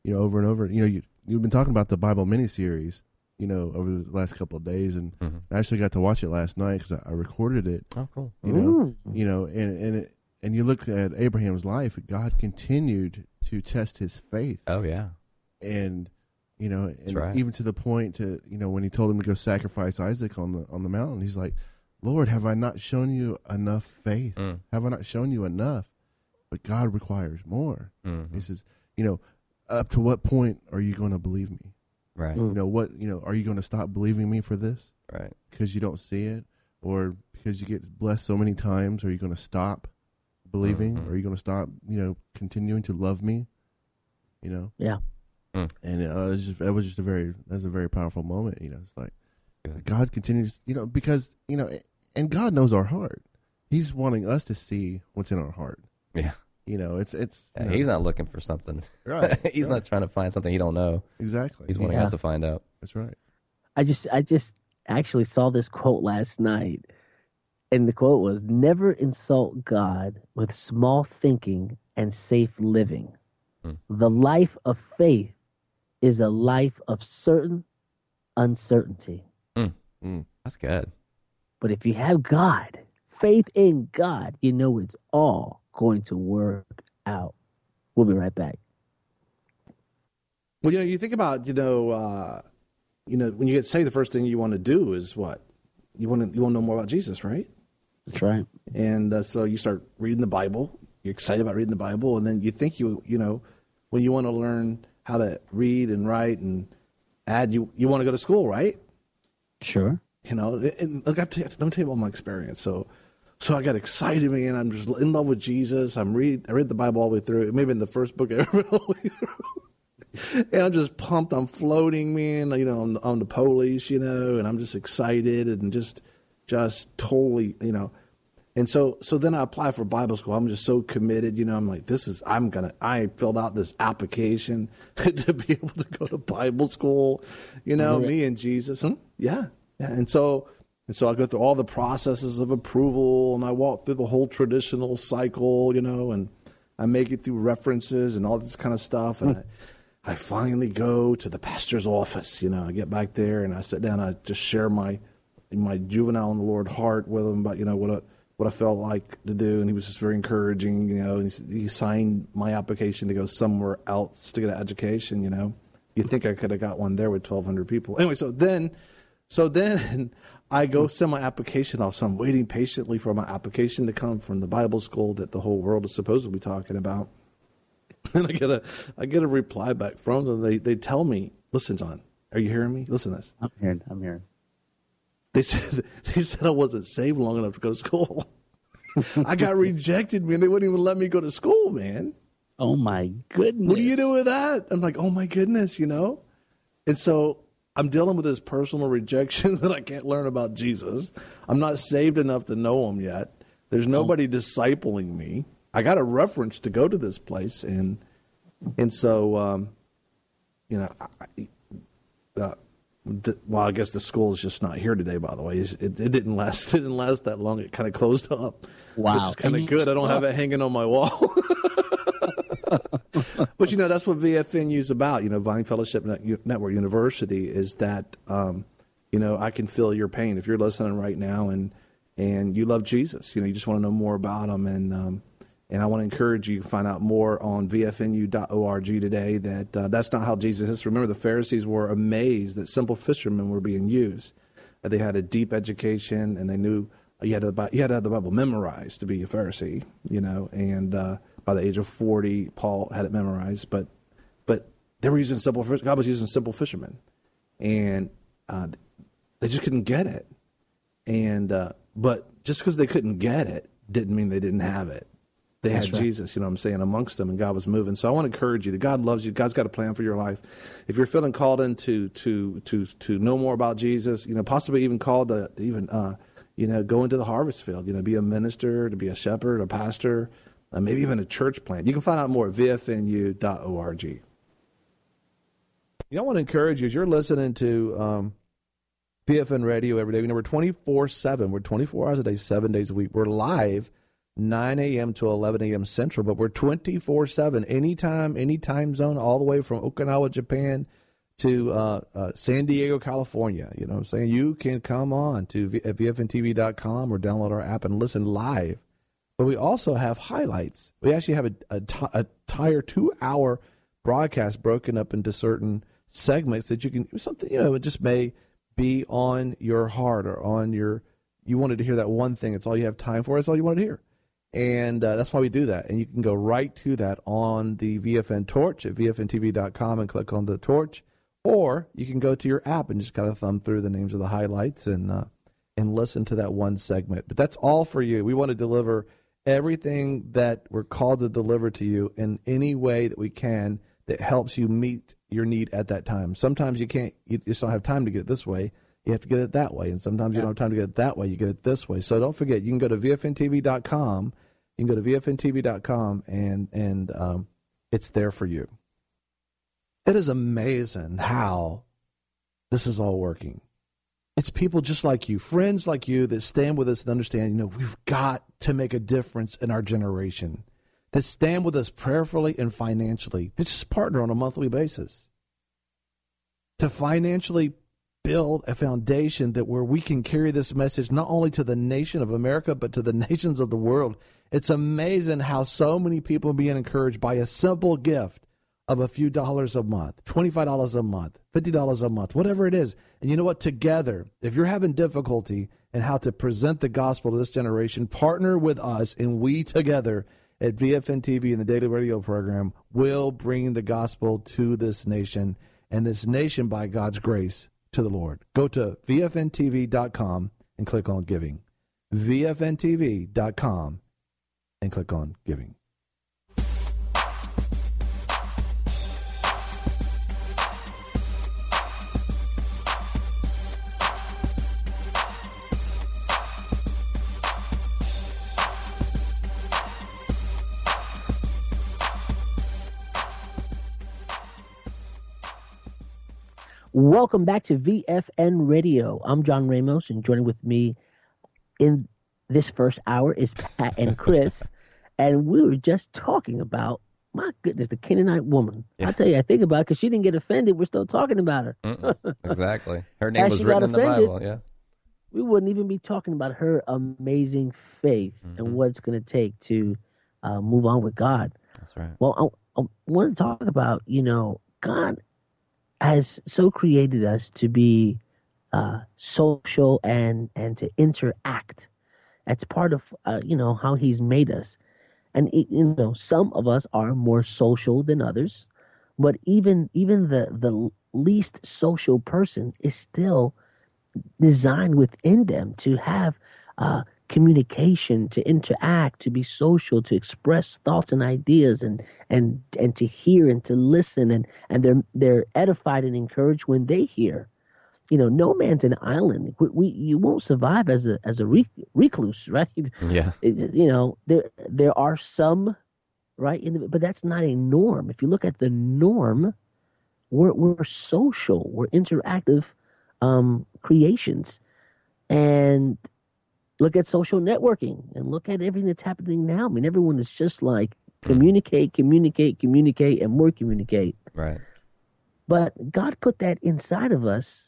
you know, over and over. You know, you you've been talking about the Bible miniseries, you know, over the last couple of days, and mm-hmm. I actually got to watch it last night because I, I recorded it. Oh, cool. You know, you know, and and it, and you look at Abraham's life. God continued to test his faith. Oh yeah, and you know, and right. even to the point to you know when he told him to go sacrifice Isaac on the on the mountain, he's like, Lord, have I not shown you enough faith? Mm. Have I not shown you enough? But God requires more. Mm-hmm. He says, you know, up to what point are you going to believe me? Right. You know, what, you know, are you going to stop believing me for this? Right. Because you don't see it? Or because you get blessed so many times, are you going to stop believing? Mm-hmm. Or are you going to stop, you know, continuing to love me? You know? Yeah. Mm. And uh, it was just, it was just a very, that was a very powerful moment. You know, it's like, Good. God continues, you know, because, you know, and God knows our heart. He's wanting us to see what's in our heart. Yeah. You know, it's, it's, Yeah, you know, he's not looking for something. Right. he's right. not trying to find something he don't know. Exactly. He's wanting Yeah. us to find out. That's right. I just I just actually saw this quote last night, and the quote was, "Never insult God with small thinking and safe living. Hmm. The life of faith is a life of certain uncertainty. Mm. Mm. That's good. But if you have God, faith in God, you know it's all going to work out." We'll be right back. Well, you know, you think about, you know, uh, you know, when you get saved, the first thing you want to do is what? You want to you want to know more about Jesus, right? That's right. And uh, so you start reading the Bible. You're excited about reading the Bible, and then you think you, you know, when you want to learn how to read and write and add, you you want to go to school, right? Sure. You know, and I got to, let me tell you about my experience. So, so I got excited, man. I'm just in love with Jesus. I'm read I read the Bible all the way through. It may have been the first book I ever read all the way through. And I'm just pumped. I'm floating, man. You know, on, on the police, you know, and I'm just excited and just, just totally, you know. And so, so then I apply for Bible school. I'm just so committed, you know. I'm like, this is. I'm gonna. I filled out this application to be able to go to Bible school, you know. Mm-hmm. Me and Jesus, hmm? yeah, yeah. And so, and so I go through all the processes of approval, and I walk through the whole traditional cycle, you know, and I make it through references and all this kind of stuff, and. Mm-hmm. I, I finally go to the pastor's office. You know, I get back there and I sit down. I just share my my juvenile in the Lord heart with him about, you know, what I, what I felt like to do. And he was just very encouraging, you know, and he, he signed my application to go somewhere else to get an education, you know. You'd think I could have got one there with twelve hundred people. Anyway, so then, so then I go send my application off. So I'm waiting patiently for my application to come from the Bible school that the whole world is supposed to be talking about. And I get a, I get a reply back from them. They, they tell me, "Listen, John, are you hearing me? Listen to this." I'm hearing. I'm hearing. They said, they said I wasn't saved long enough to go to school. I got rejected, man. They wouldn't even let me go to school, man. Oh my goodness! What do you do with that? I'm like, oh my goodness, you know. And so I'm dealing with this personal rejection that I can't learn about Jesus. I'm not saved enough to know him yet. There's nobody oh. discipling me. I got a reference to go to this place, and and so, um, you know, I, uh, the, well, I guess the school is just not here today. By the way, it, it didn't last. It didn't last that long. It kind of closed up. Wow, which is kind of good. I don't have it hanging on my wall. But you know, that's what V F N U is about. You know, Vine Fellowship Network University is that. Um, you know, I can feel your pain if you're listening right now, and and you love Jesus. You know, you just want to know more about him, and. Um, And I want to encourage you to find out more on V F N U dot org today that uh, that's not how Jesus is. Remember, the Pharisees were amazed that simple fishermen were being used. Uh, they had a deep education, and they knew you had, to, you had to have the Bible memorized to be a Pharisee, you know. And uh, by the age of forty, Paul had it memorized. But but they were using simple God was using simple fishermen. And uh, they just couldn't get it. And uh, but just because they couldn't get it didn't mean they didn't have it. They had right. Jesus, you know what I'm saying, amongst them, and God was moving. So I want to encourage you that God loves you. God's got a plan for your life. If you're feeling called in to to to, to know more about Jesus, you know, possibly even called to even, uh, you know, go into the harvest field, you know, be a minister, to be a shepherd, a pastor, uh, maybe even a church plant. You can find out more at V F N U dot org. You know, I want to encourage you as you're listening to um, V F N Radio every day. You know, we're twenty-four seven. We're twenty-four hours a day, seven days a week. We're live nine a.m. to eleven a.m. Central, but we're twenty-four seven, anytime, any time zone, all the way from Okinawa, Japan to uh, uh, San Diego, California. You know what I'm saying? You can come on to v- V F N T V dot com or download our app and listen live. But we also have highlights. We actually have a, a, t- a entire two-hour broadcast broken up into certain segments that you can, something, you know, it just may be on your heart or on your, you wanted to hear that one thing. It's all you have time for. It's all you wanted to hear. And uh, that's why we do that. And you can go right to that on the V F N Torch at V F N T V dot com and click on the torch. Or you can go to your app and just kind of thumb through the names of the highlights and uh, and listen to that one segment. But that's all for you. We want to deliver everything that we're called to deliver to you in any way that we can that helps you meet your need at that time. Sometimes you can't, you just don't have time to get it this way. You have to get it that way. And sometimes you don't have time to get it that way. You get it this way. So don't forget, you can go to V F N T V dot com. You can go to V F N T V dot com and, and um, it's there for you. It is amazing how this is all working. It's people just like you, friends like you that stand with us and understand, you know, we've got to make a difference in our generation, that stand with us prayerfully and financially, that just partner on a monthly basis to financially build a foundation that where we can carry this message not only to the nation of America, but to the nations of the world. It's amazing how so many people are being encouraged by a simple gift of a few dollars a month, twenty-five dollars a month, fifty dollars a month, whatever it is. And you know what? Together, if you're having difficulty in how to present the gospel to this generation, partner with us, and we together at V F N T V and the Daily Radio program will bring the gospel to this nation, and this nation, by God's grace, to the Lord. Go to V F N T V dot com and click on giving. V F N T V dot com and click on giving. Welcome back to V F N Radio. I'm John Ramos, and joining with me in this first hour is Pat and Chris. And we were just talking about, my goodness, the Canaanite woman. Yeah. I tell you, I think about it because she didn't get offended. We're still talking about her. Exactly. Her name was written in the offended, Bible, yeah. We wouldn't even be talking about her amazing faith mm-hmm. and what it's going to take to uh, move on with God. That's right. Well, I, I want to talk about, you know, God has so created us to be uh, social and and to interact. That's part of uh, you know how He's made us, and it, you know some of us are more social than others, but even even the the least social person is still designed within them to have uh, communication, to interact, to be social, to express thoughts and ideas, and and and to hear and to listen, and and they're they're edified and encouraged when they hear. You know, no man's an island. We, we you won't survive as a as a rec- recluse, right? Yeah. It, you know, there there are some, right? In the, but that's not a norm. If you look at the norm, we're we're social, we're interactive um, creations, and look at social networking and look at everything that's happening now. I mean, everyone is just like communicate, communicate, communicate, and more communicate. Right. But God put that inside of us,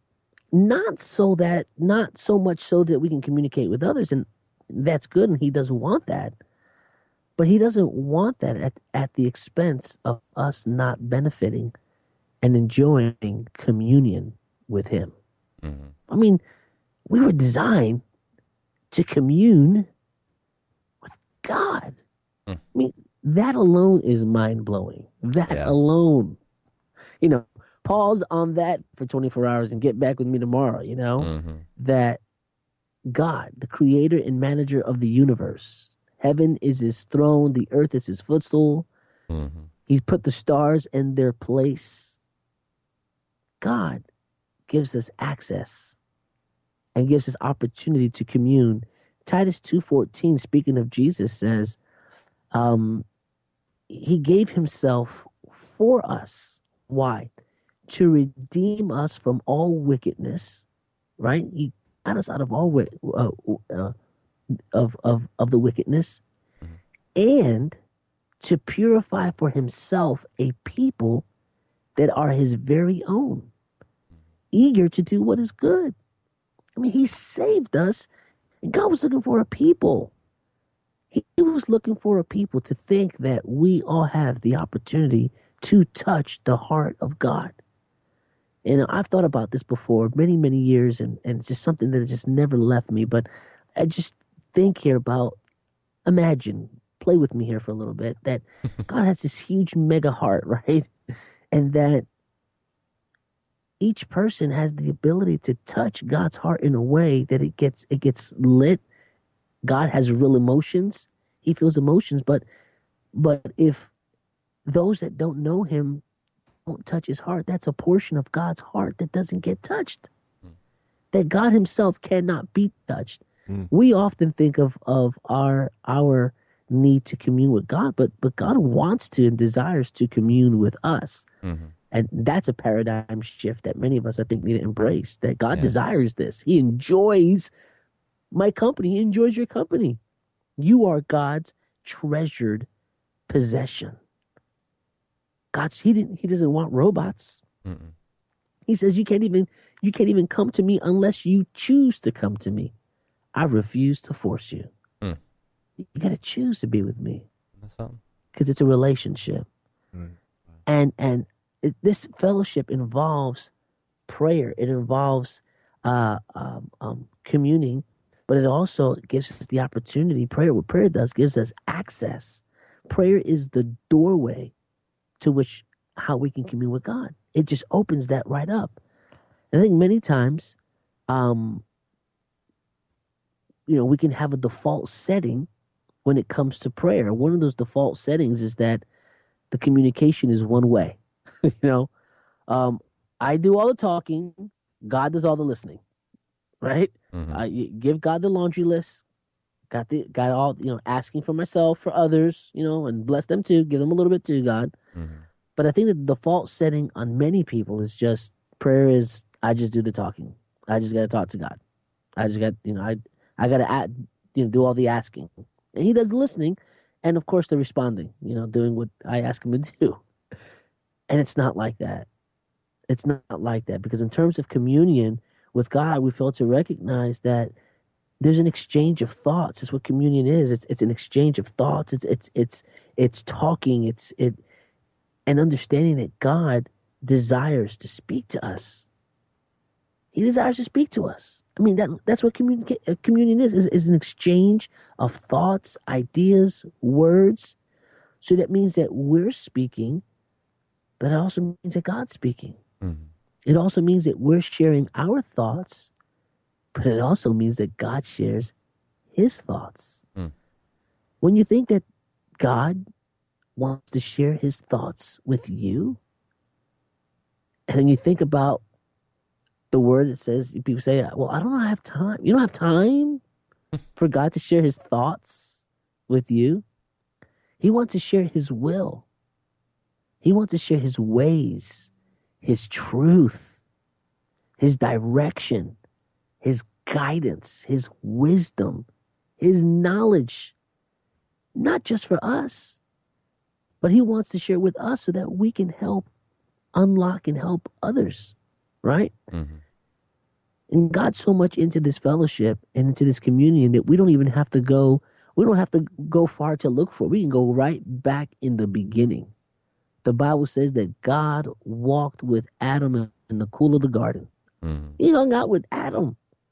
not so that, not so much so that we can communicate with others, and that's good, and He doesn't want that. But He doesn't want that at, at the expense of us not benefiting and enjoying communion with Him. Mm-hmm. I mean, we were designed to commune with God. Mm. I mean, that alone is mind-blowing. That yeah. alone. You know, pause on that for twenty-four hours and get back with me tomorrow, you know? Mm-hmm. That God, the creator and manager of the universe, heaven is His throne, the earth is His footstool. Mm-hmm. He's put the stars in their place. God gives us access and gives us opportunity to commune. Titus two fourteen, speaking of Jesus, says um, He gave Himself for us. Why? To redeem us from all wickedness, right? He got us out of all uh, uh, of, of, of the wickedness, and to purify for himself a people that are his very own, eager to do what is good. I mean, he saved us, and God was looking for a people. He was looking for a people to think that we all have the opportunity to touch the heart of God. And I've thought about this before many, many years, and, and it's just something that has just never left me. But I just think here about, imagine, play with me here for a little bit, that God has this huge mega heart, right? And that each person has the ability to touch God's heart in a way that it gets it gets lit. God has real emotions. He feels emotions, but but if those that don't know him don't touch his heart, that's a portion of God's heart that doesn't get touched. Mm. That God himself cannot be touched. Mm. We often think of of our our need to commune with God, but but God wants to and desires to commune with us. Mm-hmm. And that's a paradigm shift that many of us, I think, need to embrace, that God yeah. desires this. He enjoys my company. He enjoys your company. You are God's treasured possession. God's, he didn't, he doesn't want robots. Mm-mm. He says, you can't even, you can't even come to me unless you choose to come to me. I refuse to force you. Mm. You got to choose to be with me. That's something. Because it's a relationship. Mm. And, and, It, this fellowship involves prayer. It involves uh, um, um, communing, but it also gives us the opportunity. Prayer, what prayer does, gives us access. Prayer is the doorway to which how we can commune with God. It just opens that right up. And I think many times, um, you know, we can have a default setting when it comes to prayer. One of those default settings is that the communication is one way. You know, um, I do all the talking, God does all the listening, right? Mm-hmm. Uh, you give God the laundry list, got the got all, you know, asking for myself, for others, you know, and bless them too, give them a little bit too, God. Mm-hmm. But I think that the default setting on many people is just prayer is I just do the talking, I just got to talk to God, I just got, you know, I I got to you know do all the asking, and He does the listening, and of course the responding, you know, doing what I ask Him to do. And it's not like that. It's not like that, because in terms of communion with God, we fail to recognize that there's an exchange of thoughts. That's what communion is. It's it's an exchange of thoughts. It's it's it's it's talking. It's it and understanding that God desires to speak to us. He desires to speak to us. I mean, that that's what communica- communion is, is, is an exchange of thoughts, ideas, words. So that means that we're speaking, but it also means that God's speaking. Mm-hmm. It also means that we're sharing our thoughts, but it also means that God shares His thoughts. Mm. When you think that God wants to share His thoughts with you, and then you think about the word that says, people say, well, I don't have time. You don't have time for God to share His thoughts with you. He wants to share His will. He wants to share His ways, His truth, His direction, His guidance, His wisdom, His knowledge, not just for us, but He wants to share with us so that we can help unlock and help others, right? Mm-hmm. And God's so much into this fellowship and into this communion that we don't even have to go, we don't have to go far to look for it. We can go right back in the beginning. The Bible says that God walked with Adam in the cool of the garden. Mm-hmm. He hung out with Adam.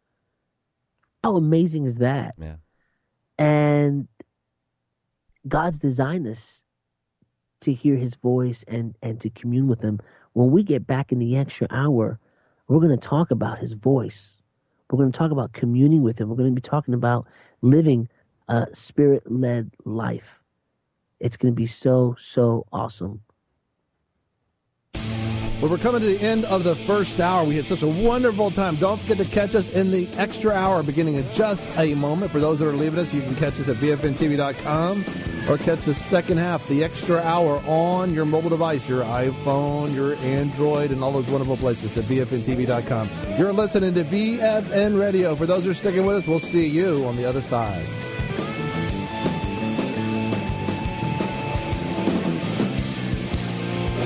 How amazing is that? Yeah. And God's designed us to hear His voice and, and to commune with Him. When we get back in the extra hour, we're going to talk about His voice. We're going to talk about communing with Him. We're going to be talking about living a Spirit-led life. It's going to be so, so awesome. Well, we're coming to the end of the first hour. We had such a wonderful time. Don't forget to catch us in the extra hour beginning in just a moment. For those that are leaving us, you can catch us at B F N T V dot com. or catch the second half, the extra hour on your mobile device, your iPhone, your Android, and all those wonderful places at V F N T V dot com. You're listening to V F N Radio. For those who are sticking with us, we'll see you on the other side.